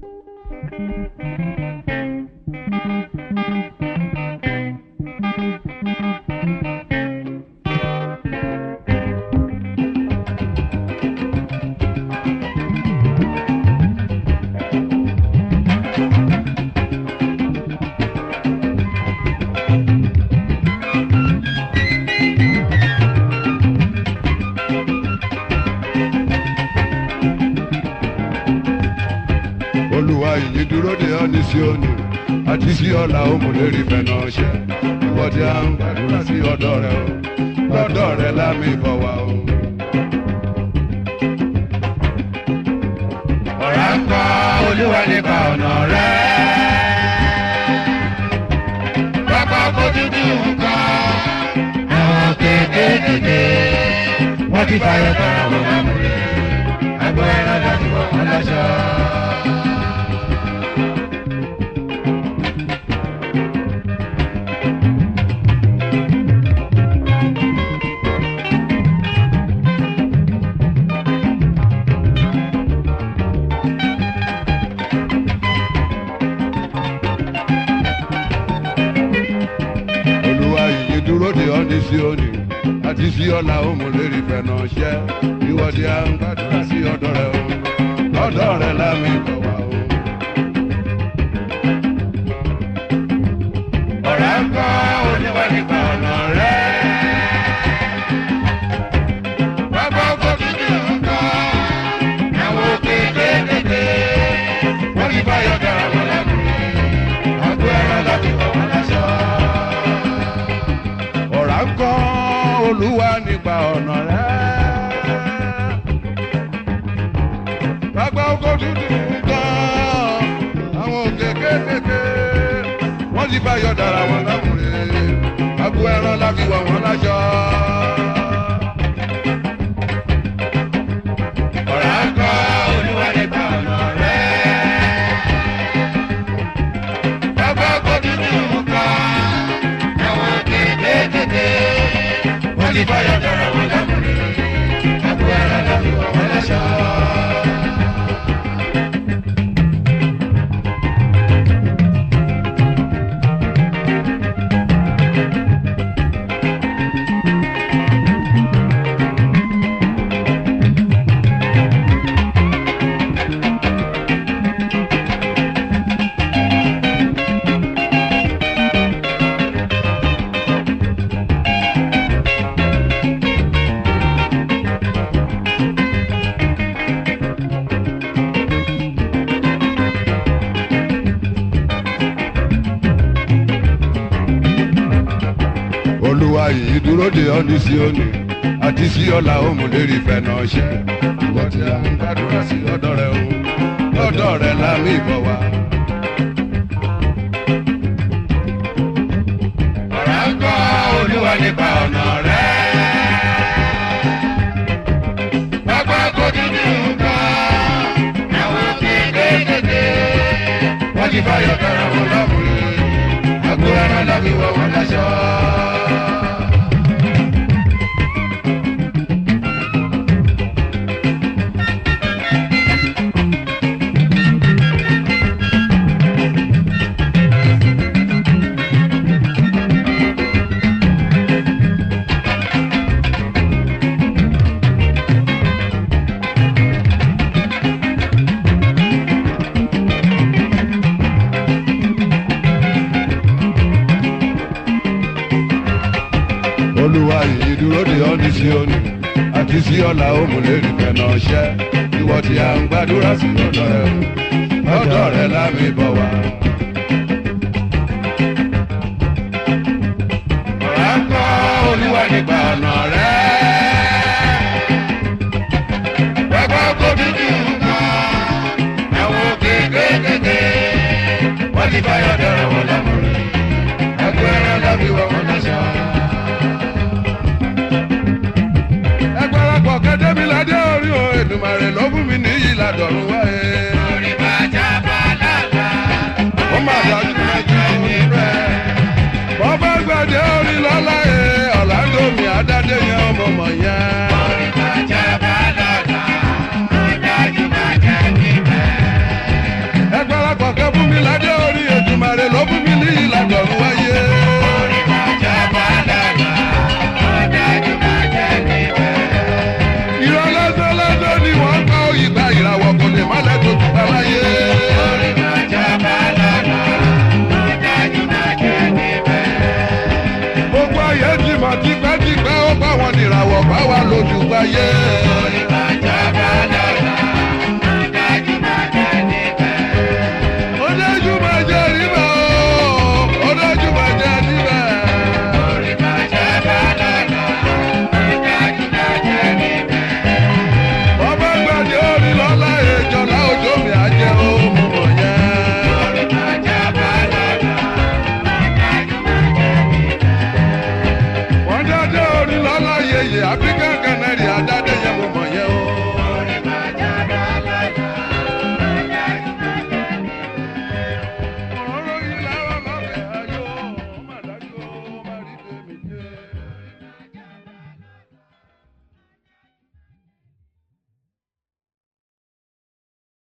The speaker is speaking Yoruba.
Olúwa ìyìn dúró de ọ́ ní Síónì àti sí ọ̀la òmùlérí fẹ̀nà ọ̀ṣẹ́ ìwọ tí a ń gbàdúrà sí ọ̀dọ̀ rẹ o lọ́dọ̀ rẹ lámì bọ̀ wá o. Ọ̀rá ń kọ́ Olúwa nípa ọ̀nà rẹ. Pápá ọkọ̀ dúdú ń kọ́ àwọn kéékèèké wọ́n ti fàyọ̀ tọrọ wọn lámúlẹ̀ àgbo ẹran láti wọ̀ wọ́n láṣọ. Dúró de ọ́ ní Síónì àti sí ọ̀la òmùlérí fẹ̀nà ọ̀ṣẹ́ ìwọ tí a ń gbàdúrà sí ọ̀dọ̀ rẹ o lọ́dọ̀ rẹ lámì bọ̀ wá o. Ọ̀rá ń kọ́ Olúwa nípa ọ̀nà rẹ. Pápá ọkọ̀ dúdú ń kọ́ àwọn òkè kéékèèké wọ́n ti báyọ̀ dára wọn lámúlẹ̀ àgbo ẹran láti wọ̀ wọ́n láṣọ. Ọ̀rá ń kọ́ Olúwa nípa ọ̀nà rẹ̀. Pápá ọkọ̀ dúdú ń kọ́ àwọn òkè kéékèèké wọ́n ti bá yọ̀ dára wọn lámúlẹ̀ àgbo ẹran láti wọ̀ wọ́n láṣọ. Ọ̀rá ń kọ́ Olúwa nípa ọ̀nà rẹ̀. Pápá ọkọ̀ dúdú ń kọ́ àwọn òkè kéékèèké wọ́n ti fàyọ̀ dára wọn lámúlẹ̀ àgbo ẹran láti wọ̀ wọ́n láṣọ. Olúwa ìyìn dúró de ọ́ ní Síónì àti sí ọ̀la òmùlérí fẹ̀nà ọ̀ṣẹ́ ìwọ tí a ń gbàdúrà sí ọ̀dọ̀ rẹ o lọ́dọ̀ rẹ lámì bọ̀ wá. Ọ̀rá ń kọ́ Olúwa nípa ọ̀nà rẹ. Pápá ọkọ̀ dúdú ń kọ́ àwọn òkè kéékèèké wọ́n ti fàyọ̀ dára wọn lámúlẹ̀ àgbo ẹran láti wọ̀ wọ́n láṣọ. Olúwa ìyìn dúró de ọ́ ní Síónì àti sí ọ̀la òmùlérí fẹ̀nà ọ̀ṣẹ́ ìwọ tí a ń gbàdúrà sí ọ̀dọ̀ rẹ lọ́dọ̀ rẹ lámì bọ̀ wá. Ọ̀rá ń kọ́ Olúwa nípa ọ̀nà rẹ. Pápá ọkọ̀ dúdú ń kọ́ àwọn òkè kéékèèké wọ́n ti fàyọ̀ dára wọn lámúlẹ̀ àgbo ẹran láti wọ̀ wọ́n láṣọ. Kẹ́dẹ́míládé orí o Èdùmàrè ló fún mi níyì ládọ̀run wáyé. Orí bàjá bàlàlà ó mà dájú méjì rẹ̀. Bọ́bá gbàdé orí lọ́lá ẹ̀ Ọ̀làndó mi àdádé yẹn ọmọ mọ̀ yẹn. orí bàjá bàlàlà ó dájú bàjá níbẹ̀. ayé.